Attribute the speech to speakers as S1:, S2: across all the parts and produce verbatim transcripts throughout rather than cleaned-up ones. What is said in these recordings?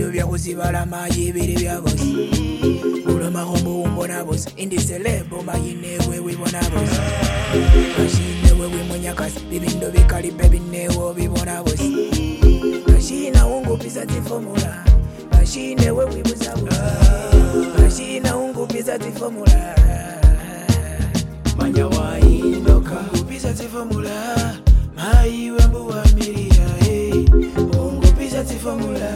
S1: Ibindu vya kusibala maji biri vya bosi Ulo mahombo umbona bosi Indi selebo mayine wewe bona bosi Mashine wewe mwenyakasi Ibindu vikali baby newo bibona bosi Mashina ungu pisa ti formula Mashine wewe buza bosi Mashina ungu pisa ti formula Manya wa indoka Ungu pisa ti formula Mai wembu wa miria hey. Ungu pisa ti formula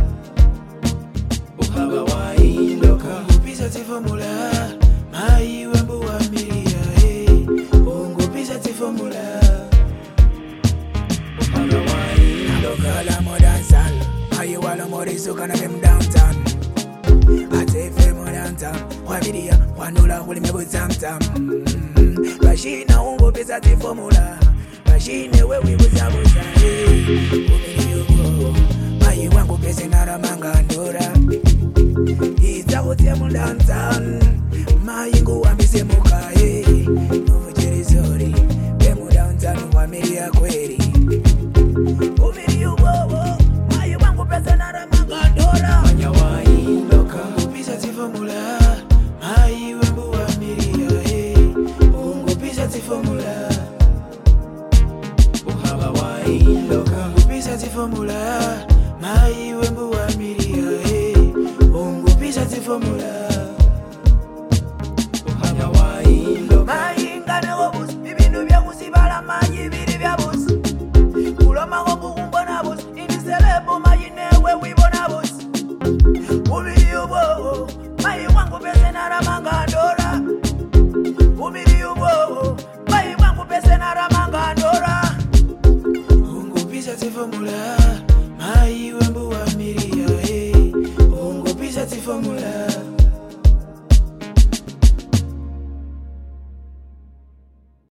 S1: Uhaba wa indoka Ungu pisa ti formula Mai wembu wa miria hey. Ungu pisa ti formula Uhaba wa indoka La modern sal Mai wala moriso kana them downtown Ate fe mo downtown Kwa vidia Wanula kuli mebo tam tam Mashina ungu pisa ti formula Mashine wewe buza buza Umini yuko Mayi wangu pese naramanga ndora Iza kutia mu downtown Mayi ngu wambise muka Nujeri zori Bemu downtown wamiri ya kweri Umini yuko Mayi wangu pese naramanga ndora Manya wa indoka Pisa ti formula Mayi wangu wamiri ya Ungu pisa ti formula Pisa ti formula Mai wembu wa miria hey. Ungu pisa ti formula Uhanya wa indo Mai ngane wobus Ibindu vya kusibala maji biri vya bus Uloma hobu umbona bus Ini selebo maji newe wibona bus Umiri ubo Mai wangu pese naramanga ndora Umiri ubo Mai wangu pese naramanga ndora Pisa ti formula Mai wembu wa miria hey. Ungu pisa ti formula